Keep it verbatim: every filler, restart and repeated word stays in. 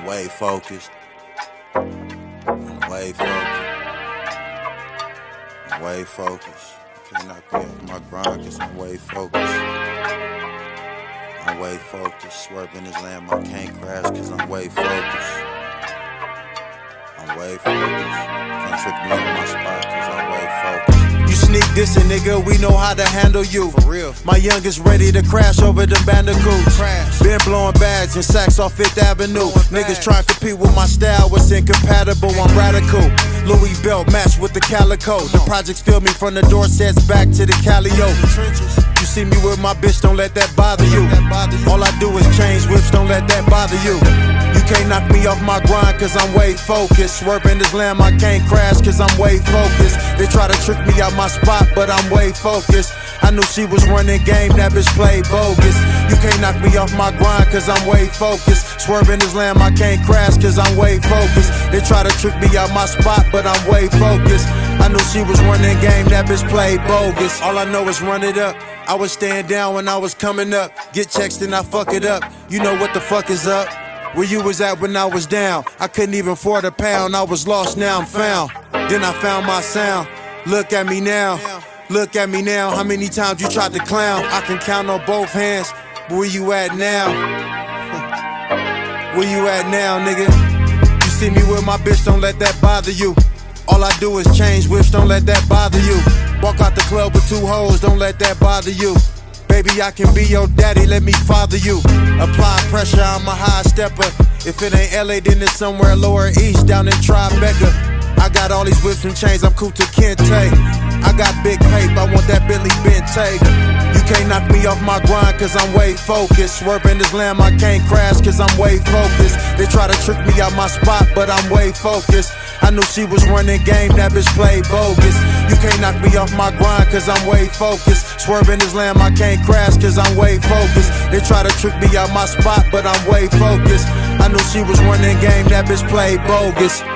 I'm way focused. I'm way focused. I'm way focused. You can't knock me off my grind cause I'm way focused. I'm way focused. Swerving this lamb, I can't crash cause I'm way focused. I'm way focused. Can't trick me on my spot cause I'm way focused. You sneak dissing, nigga, we know how to handle you. For real. My youngest ready to crash over the bandicoots. Crash. Been blowing bags and sacks off Fifth Avenue. Niggas try to compete with my style, what's incompatible, I'm radical. Louis belt matched with the calico. The projects fill me from the Dorsets back to the Calio. You see me with my bitch, don't let that bother you. All I do is change whips, don't let that bother you. You can't knock me off my grind cause I'm way focused. Swerving this lamb, I can't crash cause I'm way focused. They try to trick me out my spot, but I'm way focused. I knew she was running game, that bitch played bogus. You can't knock me off my grind cause I'm way focused. Swerving this lamb, I can't crash cause I'm way focused. They try to trick me out my spot, but I'm way focused. I knew she was running game, that bitch played bogus. All I know is run it up. I was staying down when I was coming up. Get checks, then I fuck it up. You know what the fuck is up. Where you was at when I was down. I couldn't even afford a pound. I was lost, now I'm found. Then I found my sound. Look at me now. Look at me now. How many times you tried to clown? I can count on both hands. But where you at now? Where you at now, nigga? You see me with my bitch, don't let that bother you. All I do is change whips, don't let that bother you. Walk out the club with two hoes, don't let that bother you. Baby, I can be your daddy, let me father you. Apply pressure, I'm a high stepper. If it ain't L A, then it's somewhere lower east, down in Tribeca. I got all these whips and chains, I'm Kuta Kinte. I got big paper, I want that Billy Bentayga. You can't knock me off my grind cause I'm way focused. Swerving this lamb, I can't crash cause I'm way focused. They try to trick me out my spot, but I'm way focused. I knew she was running game, that bitch played bogus. You can't knock me off my grind cause I'm way focused. Swerving this lamb, I can't crash cause I'm way focused. They try to trick me out my spot, but I'm way focused. I knew she was running game, that bitch played bogus.